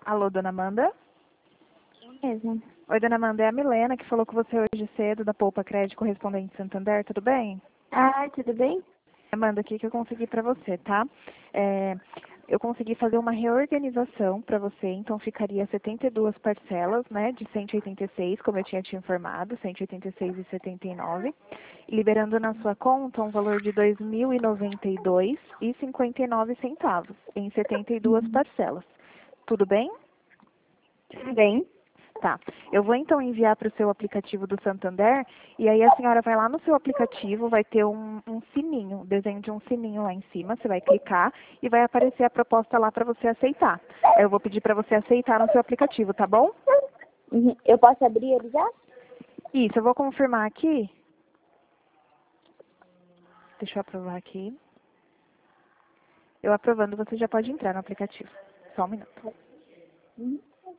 Alô, dona Amanda? Mesmo. Oi, dona Amanda, é a Milena que falou com você hoje cedo da Poupa Crédito Correspondente Santander, tudo bem? Ah, tudo bem? Amanda, o que eu consegui para você, tá? Eu consegui fazer uma reorganização para você, então ficaria 72 parcelas, né, de 186, como eu tinha te informado, 186,79, liberando na sua conta um valor de R$ 2.092,59 em 72 parcelas. Tudo bem? Tudo bem. Tá. Eu vou então enviar para o seu aplicativo do Santander e aí a senhora vai lá no seu aplicativo, vai ter um sininho, um desenho de um sininho lá em cima, você vai clicar e vai aparecer a proposta lá para você aceitar. Eu vou pedir para você aceitar no seu aplicativo, tá bom? Uhum. Eu posso abrir ele já? Isso, eu vou confirmar aqui. Deixa eu aprovar aqui. Eu aprovando, você já pode entrar no aplicativo. Só um minuto. Uhum.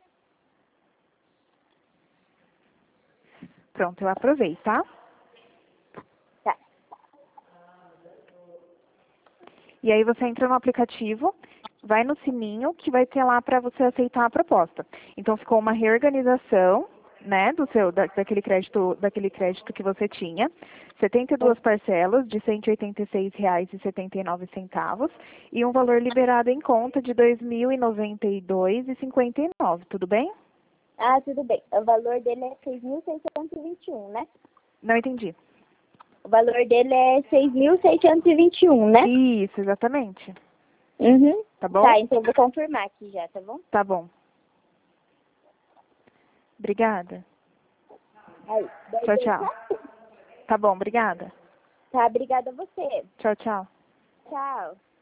Pronto, eu aprovei, tá? Tá. E aí você entra no aplicativo, vai no sininho que vai ter lá para você aceitar a proposta. Então ficou uma reorganização, né, daquele crédito que você tinha, 72 parcelas de R$ 186,79 e um valor liberado em conta de R$ 2.092,59, tudo bem? Ah, tudo bem. O valor dele é 6.621, né? Não entendi. O valor dele é 6.621, né? Isso, exatamente. Uhum. Tá bom? Tá, então eu vou confirmar aqui já, tá bom? Tá bom. Obrigada. Aí, daí Tchau, tem tchau. Tá bom, obrigada. Tá, obrigada a você. Tchau, tchau. Tchau.